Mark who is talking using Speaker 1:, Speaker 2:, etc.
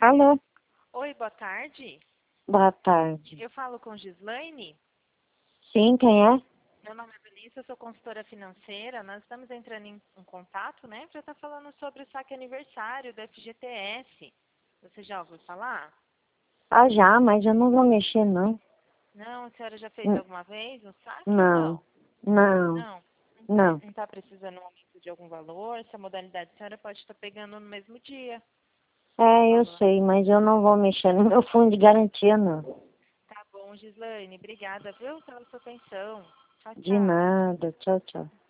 Speaker 1: Alô,
Speaker 2: Oi, boa tarde.
Speaker 1: boa tarde.
Speaker 2: Eu falo com Gislaine.
Speaker 1: Sim, quem é?
Speaker 2: Meu nome é Vanessa, eu sou consultora financeira. Nós estamos entrando em contato, né, para estar falando sobre o saque aniversário do FGTS. Você já ouviu falar?
Speaker 1: Ah, já, mas eu não vou mexer, não.
Speaker 2: Não, a senhora já fez
Speaker 1: N-
Speaker 2: alguma vez um saque ou
Speaker 1: Não,
Speaker 2: não?
Speaker 1: não,
Speaker 2: Não.
Speaker 1: não.
Speaker 2: Não está precisando um aumento de algum valor? Essa modalidade a senhora pode estar pegando no mesmo dia o
Speaker 1: É, eu
Speaker 2: valor.
Speaker 1: sei, mas eu não vou mexer no meu fundo de garantia, não.
Speaker 2: Tá bom, Gislaine. Obrigada, viu, pela sua atenção. Tchau,
Speaker 1: De
Speaker 2: tchau.
Speaker 1: nada. Tchau, tchau.